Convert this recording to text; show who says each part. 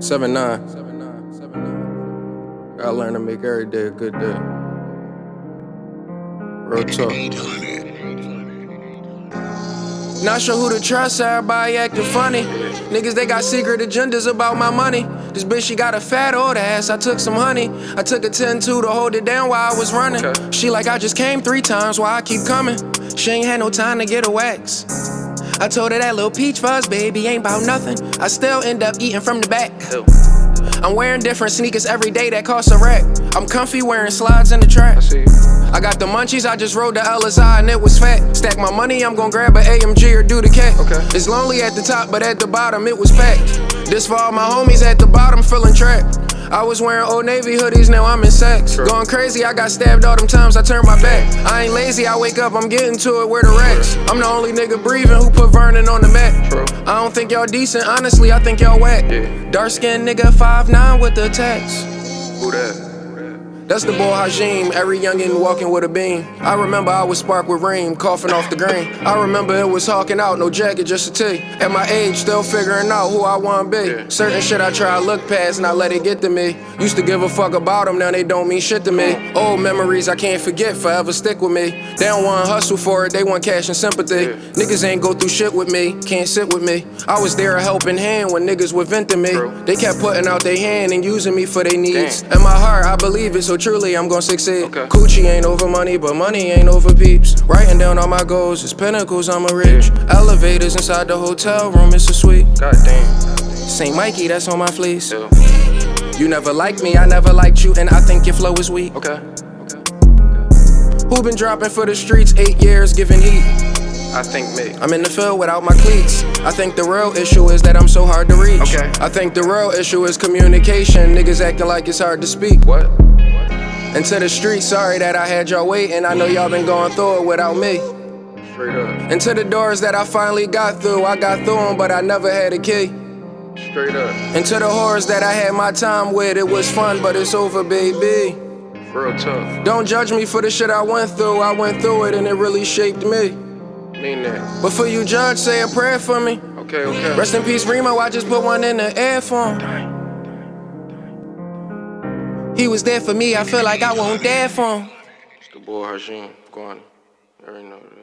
Speaker 1: 7-9. Gotta learn to make every day a good day. Real talk. Not sure who to trust, everybody acting funny. Niggas, they got secret agendas about my money. This bitch, she got a fat old ass, I took some honey. I took a 10-2 to hold it down while I was running. She like, I just came 3 times, why I keep coming? She ain't had no time to get a wax. I told her that little peach fuzz, baby, ain't bout nothing. I still end up eating from the back. I'm wearing different sneakers every day that cost a rack. I'm comfy wearing slides in the track. I got the munchies, I just rode the LSI and it was fat. Stack my money, I'm gon' grab an AMG or do the cat. It's lonely at the top, but at the bottom it was packed. This for all my homies at the bottom feeling trapped. I was wearing Old Navy hoodies, now I'm in Saks. Going crazy, I got stabbed all them times I turned my back. I ain't lazy, I wake up, I'm getting to it, where the racks. I'm the only nigga breathing who put Vernon on the map. I don't think y'all decent, honestly, I think y'all whack. Dark skinned nigga 5'9" with the tats.
Speaker 2: Who that?
Speaker 1: That's the boy Hajim, every youngin' walking with a beam. I remember I was sparked with Reem, coughing off the green. I remember it was hawking out, no jacket, just a tee. At my age, still figuring out who I wanna be. Certain shit I try to look past, not let it get to me. Used to give a fuck about them, now they don't mean shit to me. Old memories I can't forget, forever stick with me. They don't wanna hustle for it, they want cash and sympathy. Niggas ain't go through shit with me, can't sit with me. I was there a helping hand when niggas were venting me. They kept putting out their hand and using me for their needs. In my heart, I believe it, so truly I'm gon' succeed. Coochie ain't over money, but money ain't over peeps. Writing down all my goals, it's pinnacles I'ma reach. Elevators inside the hotel room, it's a suite.
Speaker 2: Goddamn.
Speaker 1: St. Mikey, that's on my fleece. You never liked me, I never liked you, and I think your flow is weak. Who been dropping for the streets 8 years, giving heat?
Speaker 2: I think me.
Speaker 1: I'm in the field without my cleats. I think the real issue is that I'm so hard to reach. I think the real issue is communication. Niggas acting like it's hard to speak.
Speaker 2: What?
Speaker 1: And to the street, sorry that I had y'all waiting. I know y'all been going through it without me.
Speaker 2: Straight up.
Speaker 1: And to the doors that I finally got through, I got through them, but I never had a key.
Speaker 2: Straight up.
Speaker 1: And to the whores that I had my time with, it was fun, but it's over, baby.
Speaker 2: Real tough.
Speaker 1: Don't judge me for the shit I went through it and it really shaped me.
Speaker 2: Mean that.
Speaker 1: Before you judge, say a prayer for me.
Speaker 2: Okay.
Speaker 1: Rest in peace, Remo, I just put one in the air for him. He was there for me, I feel like I won't dare for him.
Speaker 2: It's the boy Hajim. Go on. You already know that.